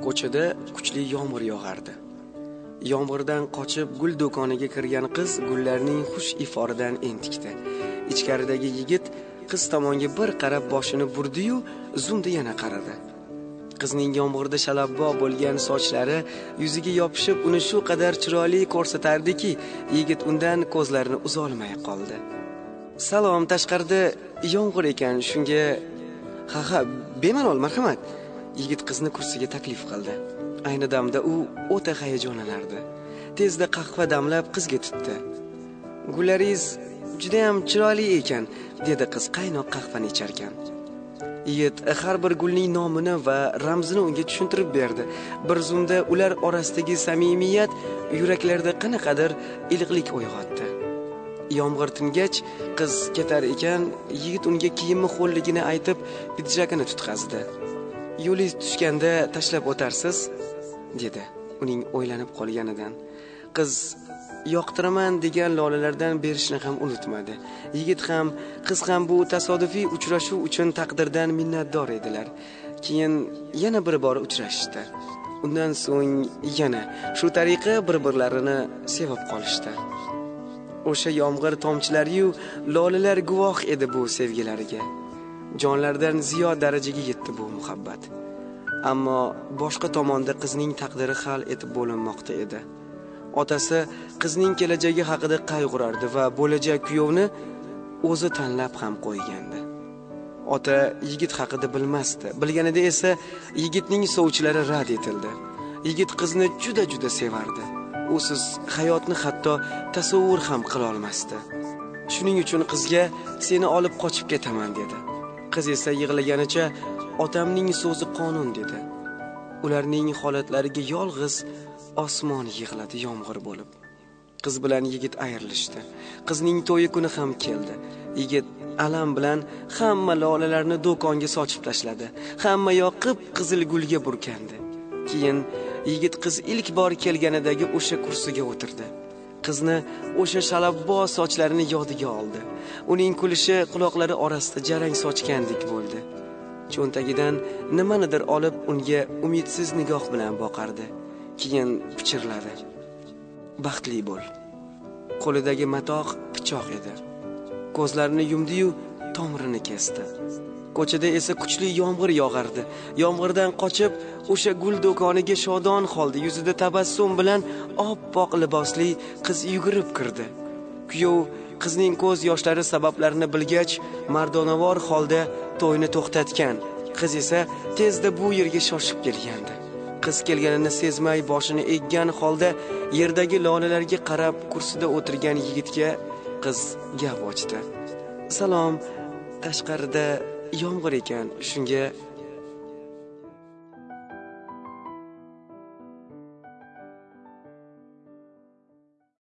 Ko'chada kuchli yomg'ir yog'ardi. Yomg'irdan qochib gul do'koniga kirgan qiz gullarning xush iforidan entikdi. Ichkaridagi yigit qiz tomonga bir qarab boshini burdi-yu, zumda yana qaradi. Qizning yomg'irda shalabbo bo'lgan sochlari yuziga yopishib uni shu qadar chiroyli ko'rsatardiki, yigit undan ko'zlarini uza olmay qoldi. "Salom, tashqarida yomg'ir ekan, shunga..." "Ha, bemalol, marhamat." Yigit qizni kursiga taklif qildi. Ayni damda u o'ta hayajonlanardi. Tezda qahva damlab qizga tutdi. "Gullaringiz juda ham chiroyli ekan", dedi qiz qaynoq qahvani icharkan. Yigit har bir gulning nomini va ramzini unga tushuntirib berdi. Bir zumda ular orasidagi samimiyat yuraklarda qanaqadir iliqlik uyg'otdi. Yomg'ir tingach, qiz ketar ekan, yigit unga kiyimi ho'lligini aytib, pidjakini tutqazdi. "Yo'lingiz tushganda tashlab o'tarsiz", dedi, uning o'ylanib qolganidan. Qiz yoqtiraman degan lolalardan berishni ham unutmadi. Yigit ham, qiz ham bu tasodifiy uchrashuv uchun taqdirdan minnatdor edilar. Keyin yana bir bor uchrashishdi. Undan so'ng yana shu tariqa bir-birlarini sevib qolishdi. O'sha yomg'ir tomchilari-yu lolalar guvoh edi bu sevgilariga. Jonlardan ziyod darajaga yetdi bu muhabbat. Ammo boshqa tomonda qizning taqdiri hal etib bo'linmoqda edi. Otasi qizning kelajagi haqida qayg'urardi va bo'lajak kuyovni o'zi tanlab ham qo'ygandi. Ota yigit haqida bilmasdi. Bilganida esa yigitning sovchilari rad etildi. Yigit qizni juda sevardi. Usiz hayotni hatto tasavvur ham qila olmasdi. Shuning uchun qizga "Seni olib qochib ketaman", dedi. Qiz esa yig'laganicha "Otamning so'zi qonun", dedi. Ularning holatlariga yolg'iz osmon yig'ladi yomg'ir bo'lib. Qiz bilan yigit ayrilishdi. Qizning to'yi kuni ham keldi. Yigit alam bilan hamma lolalarni do'konga sochib tashladi. Hamma yoqib qizil gulga burkandi. Keyin yigit qiz ilk bor kelganidagi o'sha kursiga o'tirdi. Qizni o'sha shalabbo sochlarini yodiga oldi. Uning kulishi quloqlari orasida jarang sochgandek bo'ldi. Cho'ntagidan nimanidir olib unga umidsiz nigoh bilan boqardi. Keyin pichirladi. "Baxtli bo'l." Qo'lidagi matoq pichoq edi. Ko'zlarini yumdi-yu tomirini kesdi. Ko'chada esa kuchli yomg'ir yog'ardi. Yomg'irdan qochib o'sha gul do'koniga shodon holda yuzida tabassum bilan oppoq libosli qiz yugurib kirdi. Kuyov qizning ko'z yoshlari sabablarini bilgach, mardonavor holda to'yni to'xtatgan. Qiz esa tezda bu yerga shoshib kelgandi. Qiz kelganini sezmay boshini eggan holda yerdagi lolalarga qarab kursida o'tirgan yigitga qiz gap ochdi. "Salom, tashqarida yomg'ir ekan, shunga..."